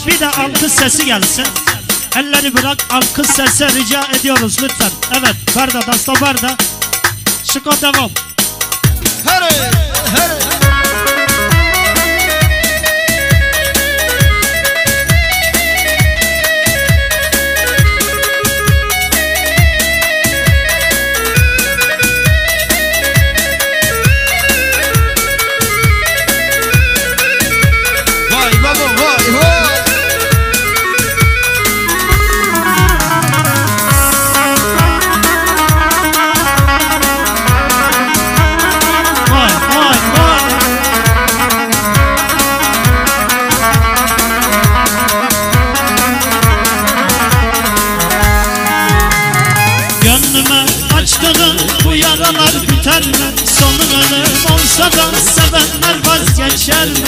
bir de alkış sesi gelsin. Elleri bırak, alkış sesi rica ediyoruz lütfen. Evet, Barda, Dasta Barda. Şıko devam. Hey, hey. Bu yaralar biter mi? Sonu ölüm olsa da sevenler vazgeçer mi?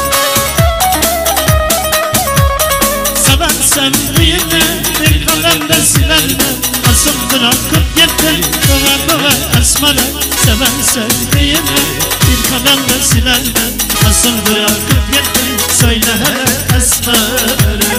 Seven sevdiğini bir kalemle siler mi? Nasıl bırakıp gittin bıve bıve esmere? Seven sevdiğini bir kalemle siler mi? Nasıl bırakıp gittin söyle hele esmere?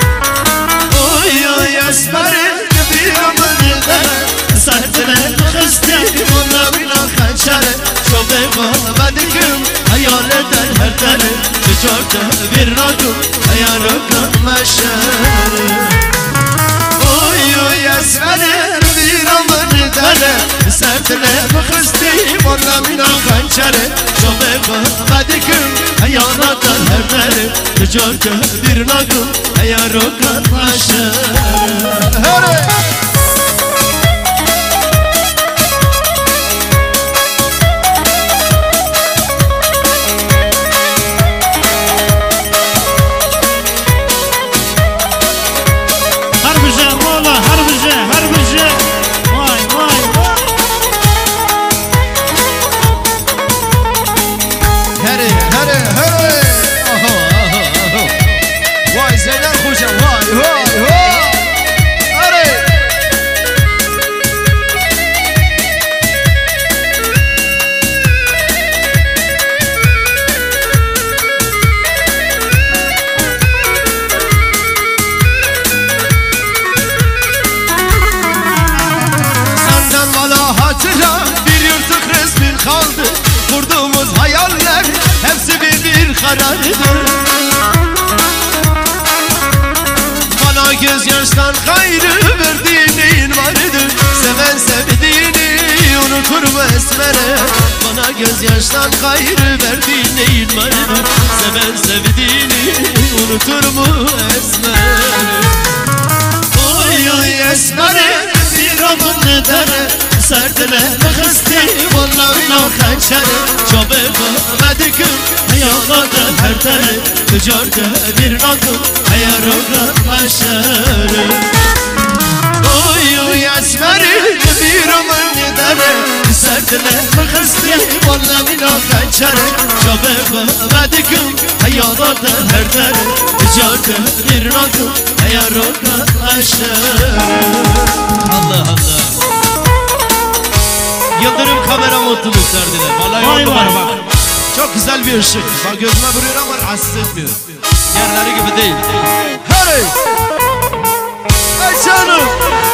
Oy oy esmere bir ömür dere Serdine kıstım ona bina kaçarı Çok eyvallah hayal eder her deri Çocukta bir rakım hayal ökünmeşer Oy oy esmerir bir ömür dere Serdine kıstım ona bina kaçarı Çok eyvallah hayal eder her deri Çocukta bir rakım hayal ökünmeşer Kurduğumuz hayaller hepsi bir karardır Bana gözyaştan gayrı verdiğin vardır Seven sevdiğini unutur mu esmere Bana gözyaştan gayrı verdiğin vardır Seven sevdiğini unutur mu esmere Oy oy esmere bir adım ne dere Serdine kıstım vallahi no kaçarı Çok eyvallah hayallardan her tane Tüccarda bir nakım hayal ökünmeşer Oy oy esmeri bir ömür gidere Serdine kıstım vallahi no kaçarı Çok eyvallah hayallardan her tane Tüccarda bir nakım hayal ökünmeşer Allah Allah Yıldırım kamera modunu gösterdiler. Vallahi oldu bak. Çok güzel bir ışık. Bak gözüme vuruyor ama rahatsız etmiyor. Diğerleri gibi değil. Hey! Hey canım!